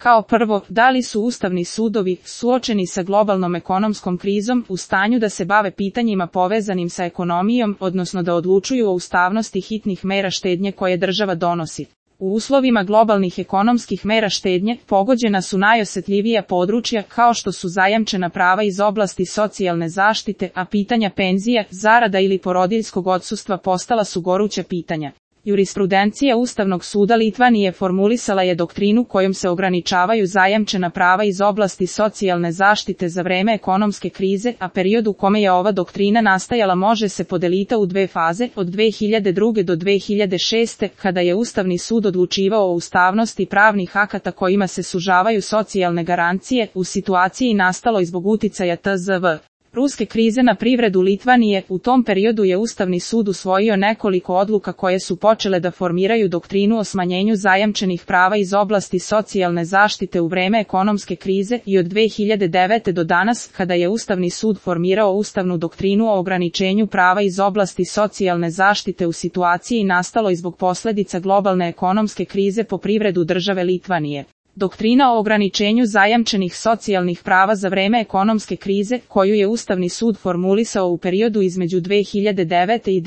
Kao prvo, da li su ustavni sudovi, suočeni sa globalnom ekonomskom krizom, u stanju da se bave pitanjima povezanim sa ekonomijom, odnosno da odlučuju o ustavnosti hitnih mera štednje koje država donosi. U uslovima globalnih ekonomskih mera štednje, pogođena su najosjetljivija područja kao što su zajamčena prava iz oblasti socijalne zaštite, a pitanja penzija, zarada ili porodiljskog odsustva postala su goruća pitanja. Jurisprudencija Ustavnog suda Litvanije formulisala je doktrinu kojom se ograničavaju zajamčena prava iz oblasti socijalne zaštite za vreme ekonomske krize, a period u kome je ova doktrina nastajala može se podeliti u dve faze, od 2002. do 2006. kada je Ustavni sud odlučivao o ustavnosti pravnih akata kojima se sužavaju socijalne garancije, u situaciji nastaloj zbog uticaja tzv. ruske krize na privredu Litvanije. U tom periodu je Ustavni sud usvojio nekoliko odluka koje su počele da formiraju doktrinu o smanjenju zajamčenih prava iz oblasti socijalne zaštite u vreme ekonomske krize i od 2009. do danas, kada je Ustavni sud formirao ustavnu doktrinu o ograničenju prava iz oblasti socijalne zaštite u situaciji nastaloj zbog posljedica globalne ekonomske krize po privredu države Litvanije. Doktrina o ograničenju zajamčenih socijalnih prava za vreme ekonomske krize, koju je Ustavni sud formulisao u periodu između 2009. i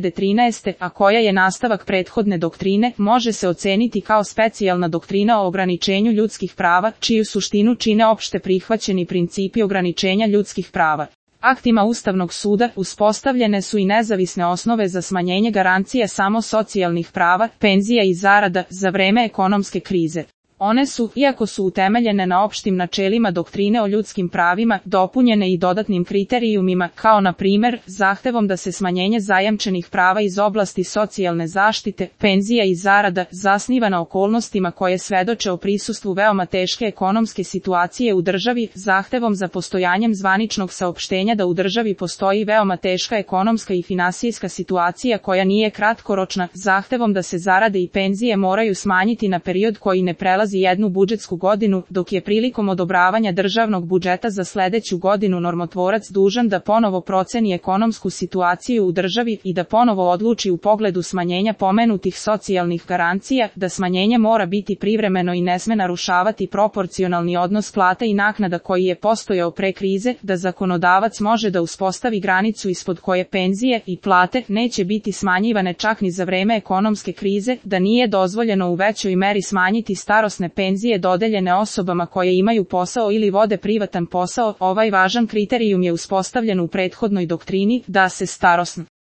2013. a koja je nastavak prethodne doktrine, može se oceniti kao specijalna doktrina o ograničenju ljudskih prava, čiju suštinu čine opšte prihvaćeni principi ograničenja ljudskih prava. Aktima Ustavnog suda uspostavljene su i nezavisne osnove za smanjenje garancija samo socijalnih prava, penzija i zarada za vreme ekonomske krize. One su, iako su utemeljene na opštim načelima doktrine o ljudskim pravima, dopunjene i dodatnim kriterijumima, kao na primjer, zahtevom da se smanjenje zajamčenih prava iz oblasti socijalne zaštite, penzija i zarada, zasniva na okolnostima koje svedoče o prisustvu veoma teške ekonomske situacije u državi, zahtevom za postojanjem zvaničnog saopštenja da u državi postoji veoma teška ekonomska i finansijska situacija koja nije kratkoročna, zahtevom da se zarade i penzije moraju smanjiti na period koji ne prelazi jednu budžetsku godinu, dok je prilikom odobravanja državnog budžeta za sledeću godinu normotvorac dužan da ponovo proceni ekonomsku situaciju u državi i da ponovo odluči u pogledu smanjenja pomenutih socijalnih garancija, da smanjenje mora biti privremeno i ne sme narušavati proporcionalni odnos plata i naknada koji je postojao pre krize, da zakonodavac može da uspostavi granicu ispod koje penzije i plate neće biti smanjivane čak ni za vreme ekonomske krize, da nije dozvoljeno u većoj meri smanjiti starosne penzije dodeljene osobama koje imaju posao ili vode privatan posao. Ovaj važan kriterijum je uspostavljen u prethodnoj doktrini, da se starosna